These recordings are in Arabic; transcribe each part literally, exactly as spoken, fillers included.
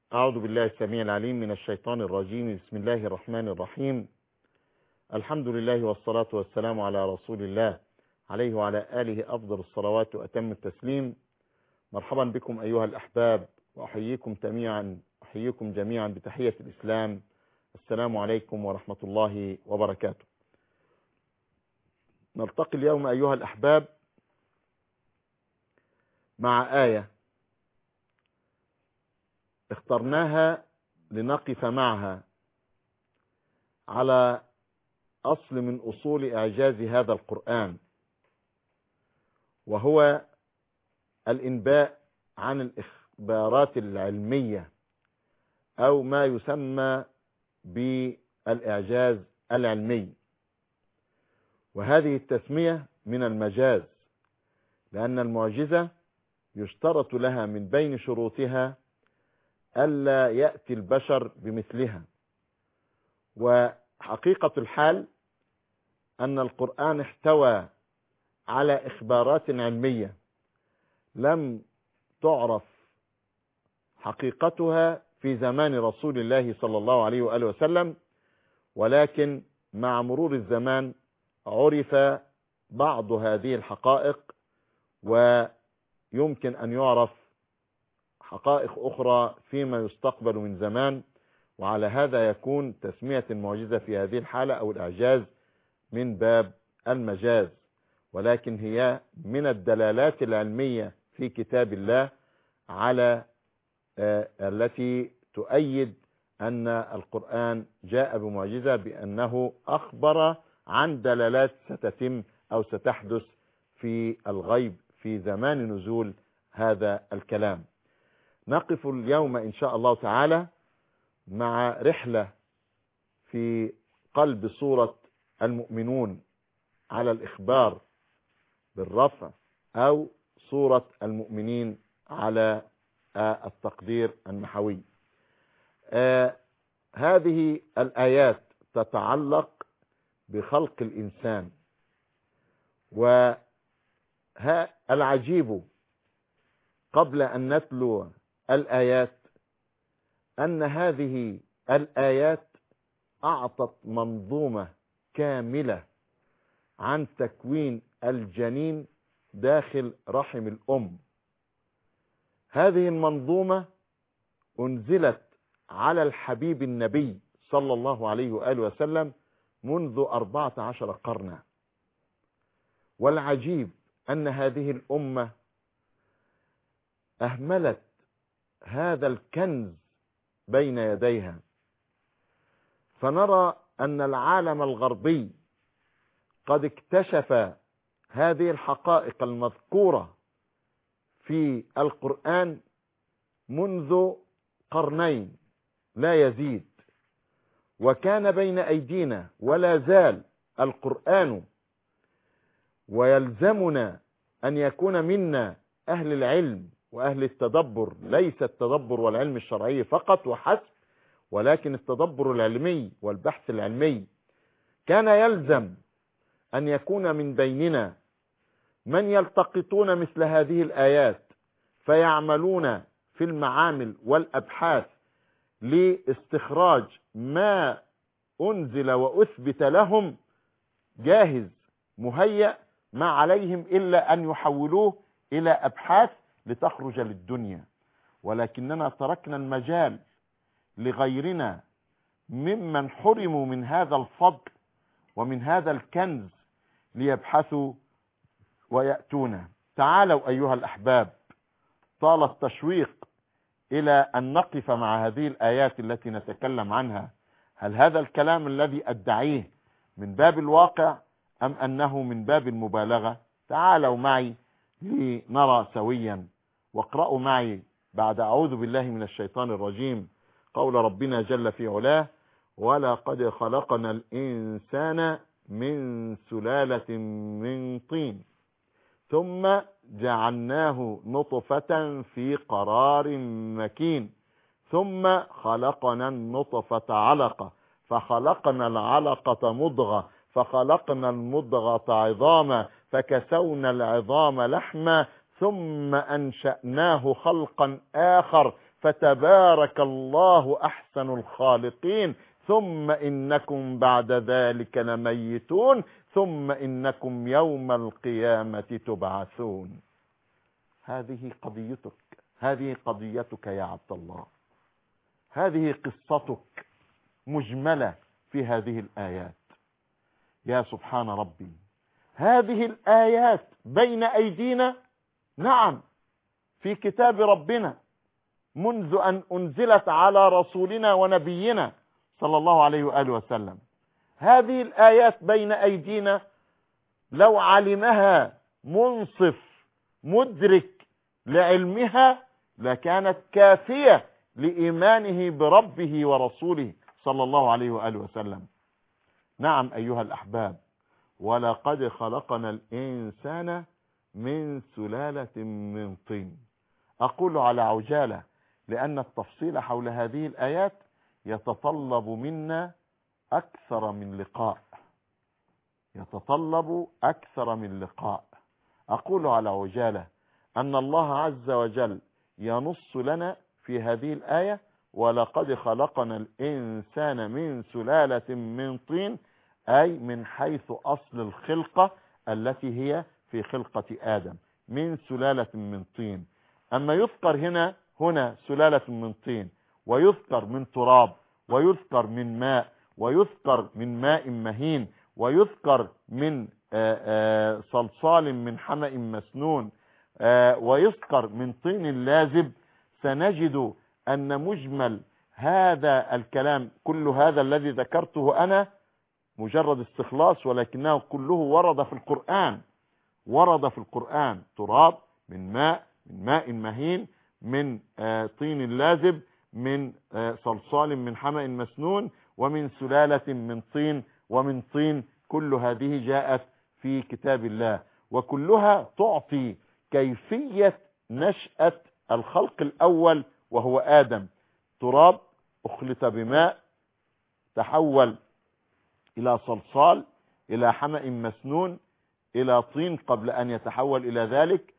أعوذ بالله السميع العليم من الشيطان الرجيم. بسم الله الرحمن الرحيم. الحمد لله والصلاة والسلام على رسول الله عليه وعلى آله أفضل الصلوات وأتم التسليم. مرحبا بكم أيها الأحباب، وأحييكم جميعا أحييكم جميعا بتحية الإسلام. السلام عليكم ورحمة الله وبركاته. نلتقي اليوم أيها الأحباب مع آية اخترناها لنقف معها على أصل من أصول إعجاز هذا القرآن، وهو الإنباء عن الإخبارات العلمية أو ما يسمى بالإعجاز العلمي. وهذه التسمية من المجاز، لأن المعجزة يشترط لها من بين شروطها ألا يأتي البشر بمثلها. وحقيقة الحال أن القرآن احتوى على إخبارات علمية لم تعرف حقيقتها في زمان رسول الله صلى الله عليه وآله وسلم، ولكن مع مرور الزمان عرف بعض هذه الحقائق، ويمكن أن يعرف حقائق أخرى فيما يستقبل من زمان. وعلى هذا يكون تسمية المعجزة في هذه الحالة أو الإعجاز من باب المجاز، ولكن هي من الدلالات العلمية في كتاب الله على آه التي تؤيد أن القرآن جاء بمعجزة، بأنه أخبر عن دلالات ستتم أو ستحدث في الغيب في زمان نزول هذا الكلام. نقف اليوم إن شاء الله تعالى مع رحلة في قلب سورة المؤمنون على الإخبار بالرفع، أو سورة المؤمنين على التقدير النحوي. آه هذه الآيات تتعلق بخلق الإنسان، والعجيب قبل أن نتلو الآيات أن هذه الآيات أعطت منظومة كاملة عن تكوين الجنين داخل رحم الأم. هذه المنظومة أنزلت على الحبيب النبي صلى الله عليه وآله وسلم منذ أربعة عشر قرنا. والعجيب أن هذه الأمة أهملت هذا الكنز بين يديها، فنرى أن العالم الغربي قد اكتشف هذه الحقائق المذكورة في القرآن منذ قرنين لا يزيد، وكان بين أيدينا ولا زال القرآن، ويلزمنا أن يكون منا أهل العلم وأهل التدبر، ليس التدبر والعلم الشرعي فقط وحسب، ولكن التدبر العلمي والبحث العلمي. كان يلزم أن يكون من بيننا من يلتقطون مثل هذه الآيات فيعملون في المعامل والأبحاث لاستخراج ما أنزل وأثبت لهم جاهز مهيأ، ما عليهم إلا أن يحولوه إلى أبحاث لتخرج للدنيا. ولكننا تركنا المجال لغيرنا ممن حرموا من هذا الفضل ومن هذا الكنز ليبحثوا ويأتونا. تعالوا أيها الأحباب، طال التشويق إلى أن نقف مع هذه الآيات التي نتكلم عنها. هل هذا الكلام الذي أدعيه من باب الواقع أم أنه من باب المبالغة؟ تعالوا معي لنرى سويا، واقرأوا معي بعد أعوذ بالله من الشيطان الرجيم قول ربنا جل في علاه: ولقد خلقنا الإنسان من سلالة من طين ثم جعلناه نطفة في قرار مكين ثم خلقنا النطفة علقة فخلقنا العلقة مضغة فخلقنا المضغة عظاما فكسونا العظام لحما ثم أنشأناه خلقا آخر فتبارك الله أحسن الخالقين ثم إنكم بعد ذلك لميتون ثم إنكم يوم القيامة تبعثون. هذه قضيتك، هذه قضيتك يا عبد الله، هذه قصتك مجملة في هذه الآيات. يا سبحان ربي، هذه الآيات بين أيدينا، نعم، في كتاب ربنا منذ أن أنزلت على رسولنا ونبينا صلى الله عليه وآله وسلم. هذه الآيات بين أيدينا، لو علمها منصف مدرك لعلمها لكانت كافية لإيمانه بربه ورسوله صلى الله عليه وآله وسلم. نعم أيها الأحباب، ولقد خلقنا الإنسان من سلالة من طين. أقول على عجالة لأن التفصيل حول هذه الآيات يتطلب منا أكثر من لقاء، يتطلب أكثر من لقاء. أقول على عجالة أن الله عز وجل ينص لنا في هذه الآية ولقد خلقنا الإنسان من سلالة من طين، أي من حيث أصل الخلقة التي هي في خلقة آدم، من سلالة من طين. أما يذكر هنا هنا سلالة من طين، ويذكر من تراب، ويذكر من ماء، ويذكر من ماء مهين، ويذكر من آآ آآ صلصال من حمأ مسنون، ويذكر من طين لازب، سنجد أن مجمل هذا الكلام، كل هذا الذي ذكرته أنا مجرد استخلاص، ولكنه كله ورد في القرآن، ورد في القرآن. تراب، من ماء، من ماء مهين، من طين لازب، من صلصال من حمأ مسنون، ومن سلالة من طين، ومن طين. كل هذه جاءت في كتاب الله، وكلها تعطي كيفية نشأة الخلق الأول وهو آدم. تراب أخلط بماء، تحول إلى صلصال، إلى حمأ مسنون، إلى طين قبل أن يتحول إلى ذلك،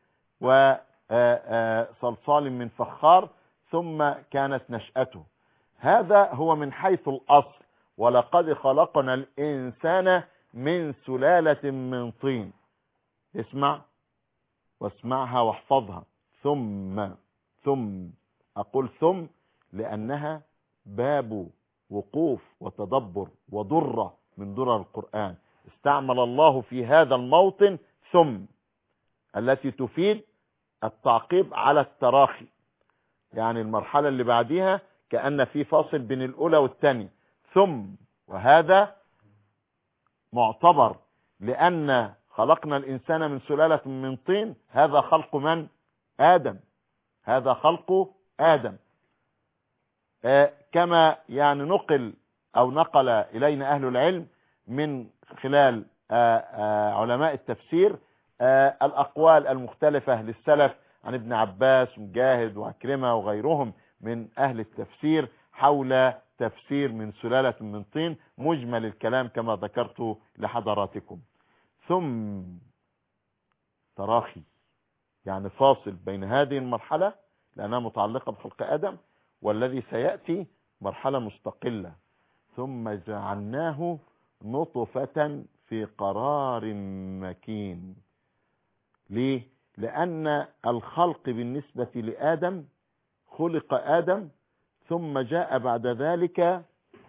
وصلصال من فخار، ثم كانت نشأته. هذا هو من حيث الأصل. ولقد خلقنا الإنسان من سلالة من طين. اسمع واسمعها واحفظها. ثم ثم أقول ثم لأنها باب وقوف وتدبر وضرة من درر القرآن. استعمل الله في هذا الموطن ثم التي تفيد التعقيب على التراخي، يعني المرحلة اللي بعدها كأن في فاصل بين الأولى والثانية. ثم، وهذا معتبر لأن خلقنا الإنسان من سلالة من طين، هذا خلق من؟ آدم، هذا خلق آدم. آه كما يعني نقل أو نقل إلينا أهل العلم من خلال آه آه علماء التفسير آه الأقوال المختلفة للسلف عن ابن عباس ومجاهد وعكرمة وغيرهم من أهل التفسير حول تفسير من سلالة من طين. مجمل الكلام كما ذكرت لحضراتكم. ثم تراخي، يعني فاصل بين هذه المرحلة لأنها متعلقة بخلق آدم والذي سيأتي مرحلة مستقلة. ثم جعلناه نطفة في قرار مكين. ليه؟ لأن الخلق بالنسبة لآدم، خلق آدم ثم جاء بعد ذلك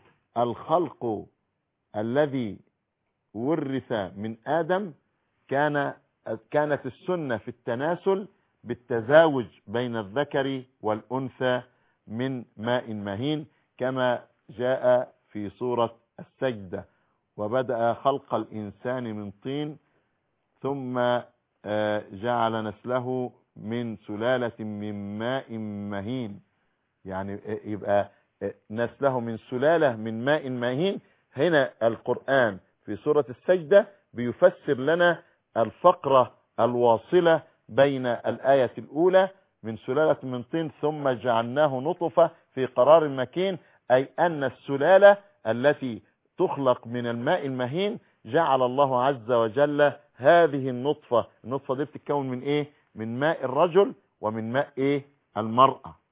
الخلق الذي ورث من آدم. كان كانت السنة في التناسل بالتزاوج بين الذكر والأنثى من ماء مهين كما جاء في سورة السجدة. وبدأ خلق الإنسان من طين ثم جعل نسله من سلالة من ماء مهين، يعني يبقى نسله من سلالة من ماء مهين. هنا القرآن في سورة السجدة بيفسر لنا الفقرة الواصلة بين الآية الأولى من سلالة من طين ثم جعلناه نطفة في قرار مكين، أي أن السلالة التي تخلق من الماء المهين جعل الله عز وجل هذه النطفة. النطفة دي بتتكون من إيه؟ من ماء الرجل ومن ماء إيه؟ المرأة.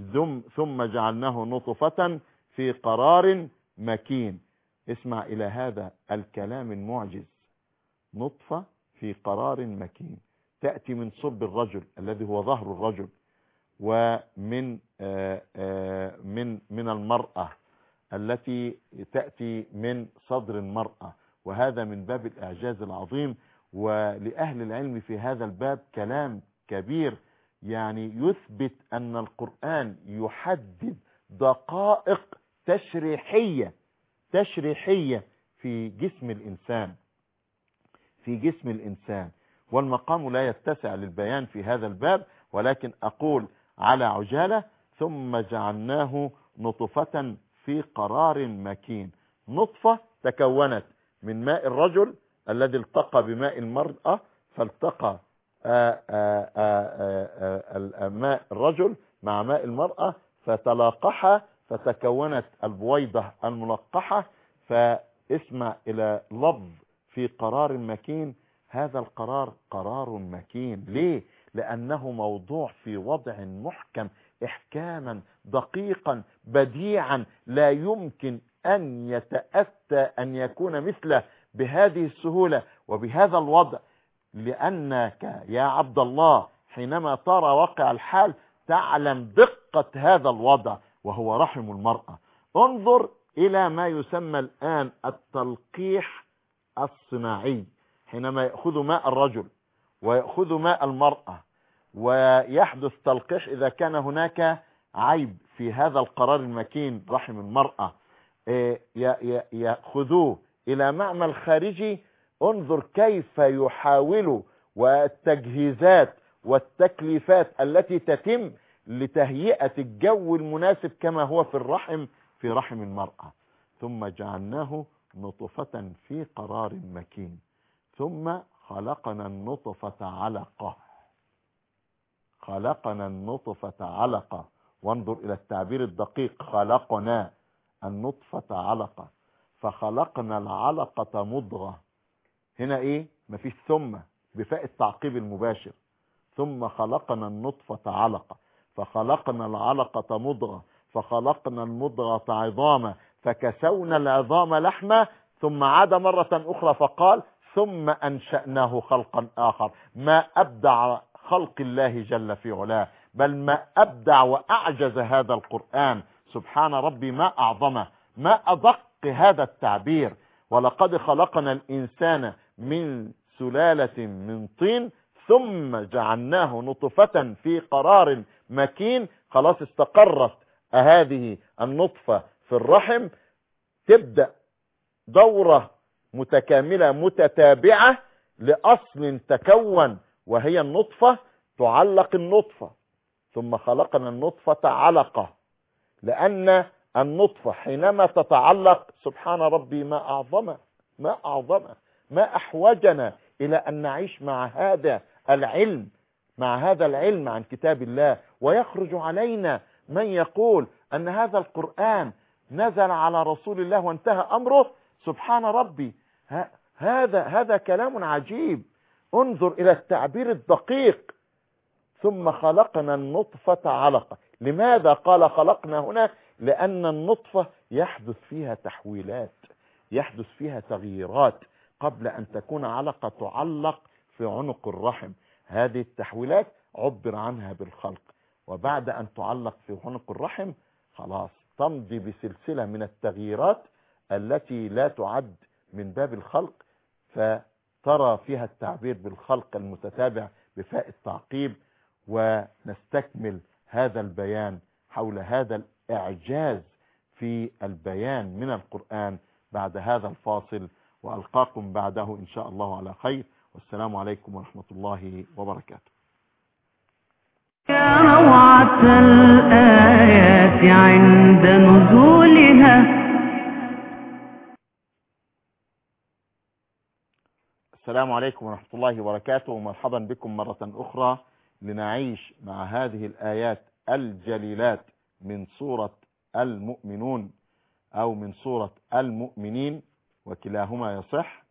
ثم جعلناه نطفة في قرار مكين. اسمع إلى هذا الكلام المعجز، نطفة في قرار مكين، تأتي من صلب الرجل الذي هو ظهر الرجل، ومن آآ آآ من من المرأة التي تأتي من صدر المرأة، وهذا من باب الإعجاز العظيم. ولأهل العلم في هذا الباب كلام كبير، يعني يثبت أن القرآن يحدد دقائق تشريحية تشريحية في جسم الإنسان في جسم الإنسان والمقام لا يتسع للبيان في هذا الباب، ولكن أقول على عجالة: ثم جعلناه نطفة في قرار مكين. نطفة تكونت من ماء الرجل الذي التقى بماء المرأة، فالتقى آآ آآ آآ ماء الرجل مع ماء المرأة فتلاقحا فتكونت البويضة الملقحة. فاسمع إلى لفظ في قرار مكين، هذا القرار قرار مكين. ليه؟ لأنه موضوع في وضع محكم إحكاما دقيقا بديعا لا يمكن أن يتأتى أن يكون مثله بهذه السهولة وبهذا الوضع، لأنك يا عبد الله حينما ترى واقع الحال تعلم دقة هذا الوضع وهو رحم المرأة. انظر إلى ما يسمى الآن التلقيح الصناعي، حينما يأخذ ماء الرجل ويأخذ ماء المرأة ويحدث تلقيح إذا كان هناك عيب في هذا القرار المكين رحم المرأة، يأخذوه إلى معمل خارجي. انظر كيف يحاولوا والتجهيزات والتكليفات التي تتم لتهيئة الجو المناسب كما هو في الرحم في رحم المرأة. ثم جعلناه نطفة في قرار مكين، ثم خلقنا النطفة علقة خلقنا النطفة علقة وانظر إلى التعبير الدقيق، خلقنا النطفة علقة فخلقنا العلقة مضغة. هنا ايه؟ مفيش ثم، بفاء التعقيب المباشر. ثم خلقنا النطفة علقة فخلقنا العلقة مضغة فخلقنا المضغة عظاما فكسونا العظام لحما ثم عاد مرة أخرى فقال ثم أنشأناه خلقا آخر. ما أبدع خلق الله جل في علاه، بل ما أبدع وأعجز هذا القرآن. سبحان ربي ما أعظمه، ما أدق هذا التعبير. ولقد خلقنا الإنسان من سلالة من طين ثم جعلناه نطفة في قرار مكين. خلاص استقرت هذه النطفة في الرحم، تبدأ دورة متكاملة متتابعة لأصل تكون وهي النطفة، تعلق النطفة. ثم خلقنا النطفة علقة، لأن النطفة حينما تتعلق سبحان ربي ما أعظمه ما أعظمه ما أحوجنا إلى أن نعيش مع هذا العلم مع هذا العلم عن كتاب الله. ويخرج علينا من يقول أن هذا القرآن نزل على رسول الله وانتهى أمره. سبحان ربي، هذا هذا كلام عجيب. انظر إلى التعبير الدقيق. ثم خلقنا النطفة علقة. لماذا قال خلقنا هنا؟ لأن النطفة يحدث فيها تحويلات، يحدث فيها تغييرات قبل أن تكون علقة تعلق في عنق الرحم. هذه التحويلات عبر عنها بالخلق، وبعد أن تعلق في عنق الرحم خلاص تمضي بسلسلة من التغييرات التي لا تعد من باب الخلق، فترى فيها التعبير بالخلق المتتابع بفاء التعقيب. ونستكمل هذا البيان حول هذا الإعجاز في البيان من القرآن بعد هذا الفاصل، وألقاكم بعده إن شاء الله على خير، والسلام عليكم ورحمة الله وبركاته. يا روعة الآيات عند نزولها. السلام عليكم ورحمة الله وبركاته، ومرحبا بكم مرة أخرى لنعيش مع هذه الآيات الجليلات من سورة المؤمنون أو من سورة المؤمنين، وكلاهما يصح،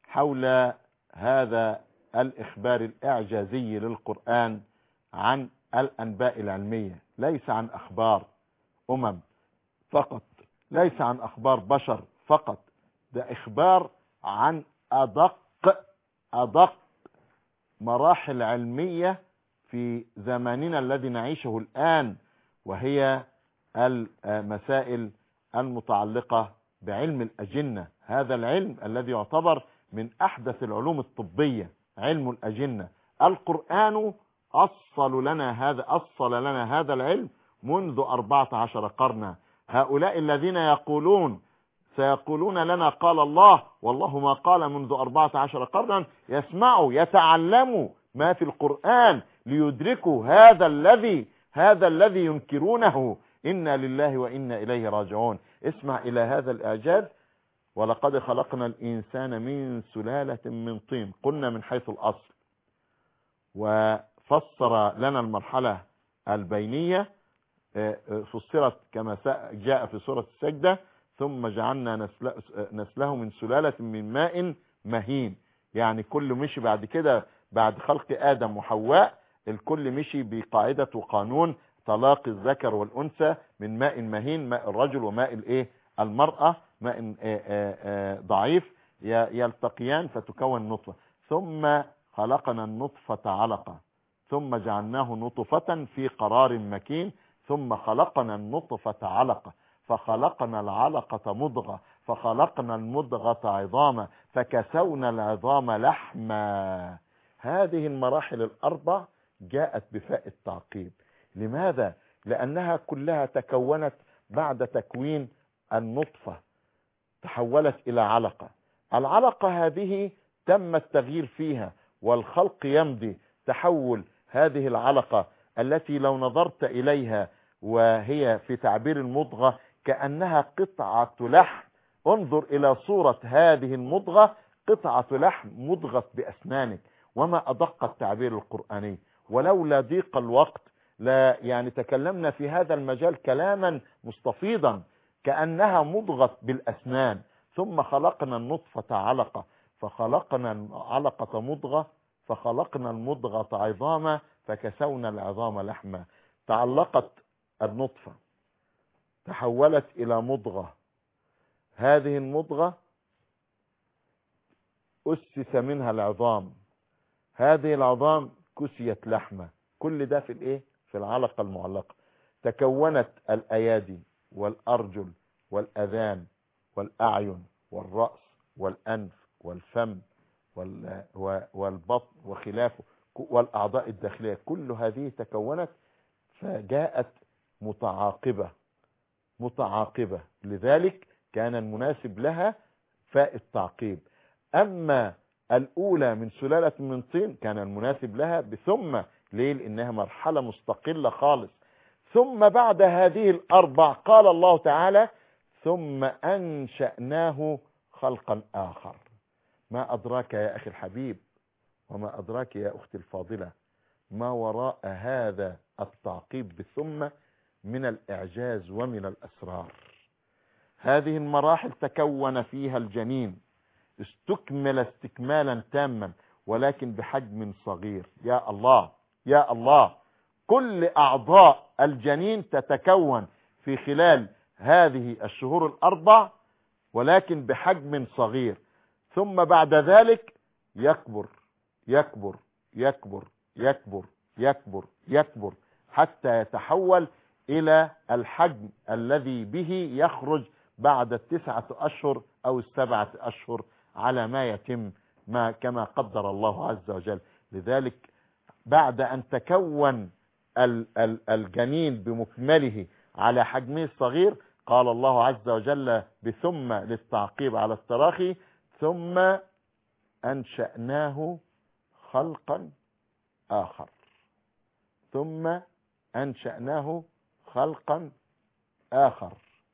حول هذا الإخبار الإعجازي للقرآن عن الأنباء العلمية، ليس عن أخبار أمم فقط، ليس عن أخبار بشر فقط، ده إخبار عن أدق أدق مراحل علمية في زماننا الذي نعيشه الآن، وهي المسائل المتعلقة بعلم الأجنة. هذا العلم الذي يعتبر من أحدث العلوم الطبية، علم الأجنة. القرآن أصل لنا هذا أصل لنا هذا العلم منذ أربعة عشر قرنا. هؤلاء الذين يقولون سيقولون لنا قال الله، والله ما قال منذ أربعة عشر قرنا، يسمعوا يتعلموا ما في القرآن ليدركوا هذا الذي هذا الذي ينكرونه. إنا لله وإنا إليه راجعون. اسمع إلى هذا الإعجاز: ولقد خلقنا الإنسان من سلالة من طين. قلنا من حيث الأصل، وفسر لنا المرحلة البينية، فسرت كما جاء في سورة السجدة: ثم جعلنا نسله من سلالة من ماء مهين. يعني كل مشي بعد كده، بعد خلق آدم وحواء، الكل مشي بقاعدة وقانون تلاقي الذكر والأنثى من ماء مهين، ماء الرجل وماء الايه المرأة، ماء ضعيف يلتقيان فتكون نطفة. ثم خلقنا النطفة علقة، ثم جعلناه نطفة في قرار مكين، ثم خلقنا النطفة علقة، فخلقنا العلقة مضغة، فخلقنا المضغة عظاما، فكسونا العظام لحما. هذه المراحل الأربع جاءت بفاء التعقيب. لماذا؟ لأنها كلها تكونت بعد تكوين النطفة، تحولت إلى علقة. العلقة هذه تم التغيير فيها والخلق يمضي. تحول هذه العلقة التي لو نظرت إليها وهي في تعبير المضغة كأنها قطعة لحم، انظر إلى صورة هذه المضغة، قطعة لحم مضغة بأسنانك. وما أدق التعبير القرآني. ولولا ضيق الوقت لا يعني تكلمنا في هذا المجال كلاما مستفيضا، كأنها مضغة بالأسنان. ثم خلقنا النطفة علقة، فخلقنا العلقة مضغة، فخلقنا المضغة عظاما، فكسونا العظام لحما. تعلقت النطفة، تحولت إلى مضغة. هذه المضغة أسس منها العظام، هذه العظام كسيت لحمة. كل ده في الايه في العلقة المعلقة. تكونت الأيادي والأرجل والأذان والأعين والرأس والأنف والفم والبطن وخلافه والأعضاء الداخلية. كل هذه تكونت فجاءت متعاقبة متعاقبة. لذلك كان المناسب لها فاء التعقيب. أما الأولى من سلالة من طين كان المناسب لها بثم. ليه؟ لأنها مرحلة مستقلة خالص. ثم بعد هذه الأربع قال الله تعالى: ثم أنشأناه خلقا آخر. ما أدراك يا أخي الحبيب، وما أدراك يا أختي الفاضلة، ما وراء هذا التعقيب بثم من الإعجاز ومن الأسرار. هذه المراحل تكون فيها الجنين، استكمل استكمالا تاما، ولكن بحجم صغير. يا الله يا الله، كل أعضاء الجنين تتكون في خلال هذه الشهور الأربع، ولكن بحجم صغير. ثم بعد ذلك يكبر يكبر يكبر يكبر يكبر يكبر حتى يتحول إلى الحجم الذي به يخرج بعد التسعة أشهر أو السبعة أشهر على ما يتم ما كما قدر الله عز وجل. لذلك بعد أن تكون الجنين بمكمله على حجمه الصغير قال الله عز وجل بثم للتعقيب على التراخي: ثم أنشأناه خلقا آخر. ثم أنشأناه خلقا آخر.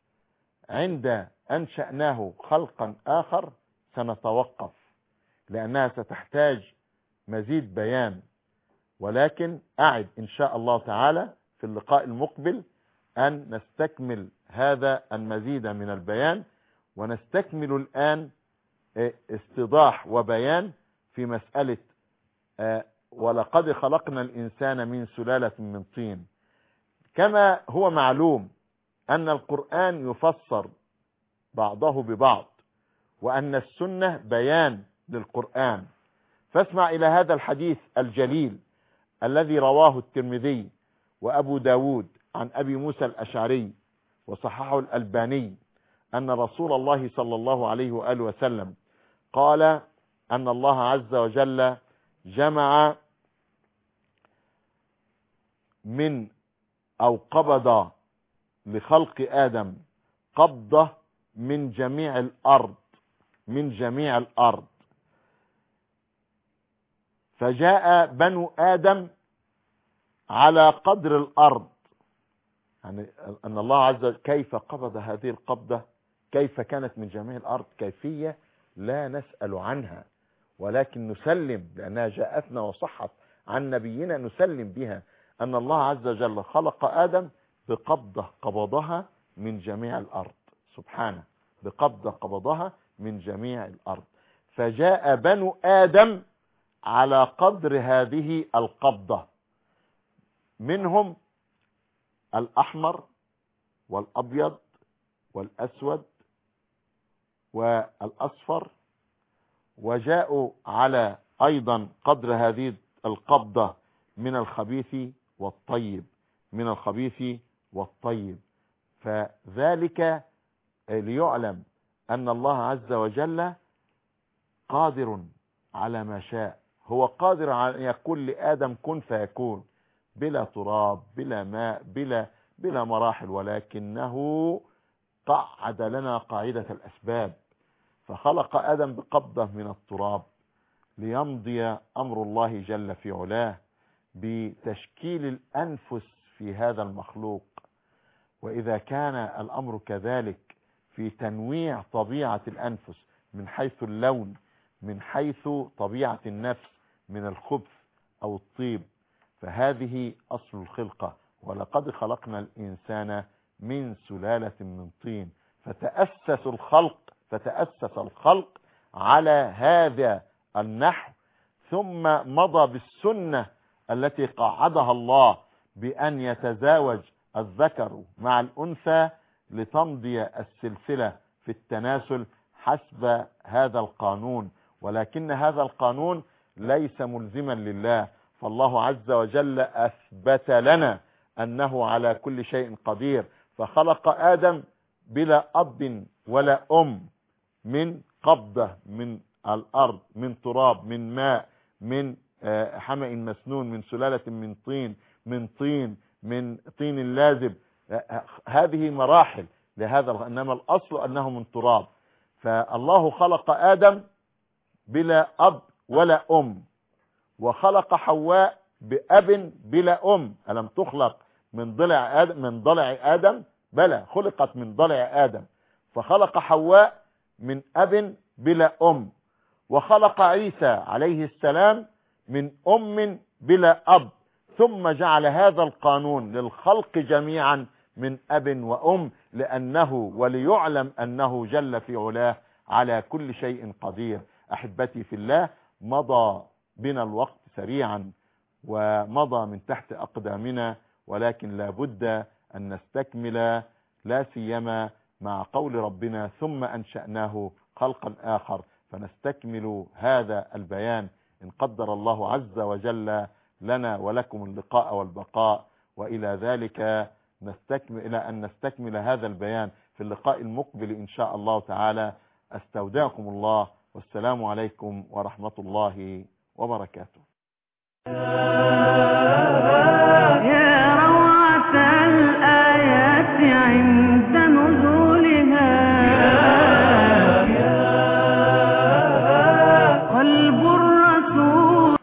عند أنشأناه خلقا آخر سنتوقف، لأنها ستحتاج مزيد بيان، ولكن أعد إن شاء الله تعالى في اللقاء المقبل أن نستكمل هذا المزيد من البيان، ونستكمل الآن استيضاح وبيان في مسألة ولقد خلقنا الإنسان من سلالة من طين. كما هو معلوم أن القرآن يفسر بعضه ببعض، وأن السنة بيان للقرآن. فاسمع إلى هذا الحديث الجليل الذي رواه الترمذي وأبو داود عن أبي موسى الأشعري وصححه الألباني أن رسول الله صلى الله عليه وآله وسلم قال أن الله عز وجل جمع من أو قبض لخلق آدم قبضة من جميع الأرض من جميع الأرض فجاء بنو آدم على قدر الأرض. يعني أن الله عز وجل كيف قبض هذه القبضة، كيف كانت من جميع الأرض، كيفية لا نسأل عنها، ولكن نسلم لأنها جاءتنا وصحت عن نبينا، نسلم بها أن الله عز وجل خلق آدم بقبضة قبضها من جميع الأرض، سبحانه، بقبضة قبضها من جميع الأرض. فجاء بنو آدم على قدر هذه القبضة، منهم الأحمر والأبيض والأسود والأصفر، وجاءوا على أيضا قدر هذه القبضة من الخبيث والطيب من الخبيث والطيب. فذلك ليعلم أن الله عز وجل قادر على ما شاء. هو قادر على أن يقول لآدم كن فيكون، بلا تراب بلا ماء بلا بلا مراحل، ولكنه قعد لنا قاعدة الأسباب، فخلق آدم بقبضة من التراب ليمضي أمر الله جل في علاه بتشكيل الأنفس في هذا المخلوق. وإذا كان الأمر كذلك في تنويع طبيعة الأنفس من حيث اللون، من حيث طبيعة النفس من الخبث أو الطيب، فهذه أصل الخلقة. ولقد خلقنا الإنسان من سلالة من طين. فتأسس الخلق فتأسس الخلق على هذا النحو، ثم مضى بالسنة التي قعدها الله بأن يتزاوج الذكر مع الأنثى لتمضي السلسلة في التناسل حسب هذا القانون. ولكن هذا القانون ليس ملزما لله، فالله عز وجل أثبت لنا أنه على كل شيء قدير. فخلق آدم بلا أب ولا أم، من قبضة من الأرض، من تراب، من ماء، من حمأ مسنون، من سلالة من طين، من طين من طين لازب. هذه مراحل لهذا، إنما الأصل أنه من تراب. فالله خلق آدم بلا أب ولا أم، وخلق حواء بأب بلا أم. ألم تخلق من ضلع آدم من ضلع آدم؟ بلى، خلقت من ضلع آدم. فخلق حواء من أب بلا أم، وخلق عيسى عليه السلام من أم بلا أب، ثم جعل هذا القانون للخلق جميعا من أب وأم، لأنه وليعلم أنه جل في علاه على كل شيء قدير. أحبتي في الله، مضى بنا الوقت سريعا ومضى من تحت أقدامنا، ولكن لا بد أن نستكمل، لا سيما مع قول ربنا ثم أنشأناه خلقا آخر، فنستكمل هذا البيان إن قدر الله عز وجل لنا ولكم اللقاء والبقاء. وإلى ذلك نستكمل إلى أن نستكمل هذا البيان في اللقاء المقبل إن شاء الله تعالى. أستودعكم الله، والسلام عليكم ورحمة الله وبركاته.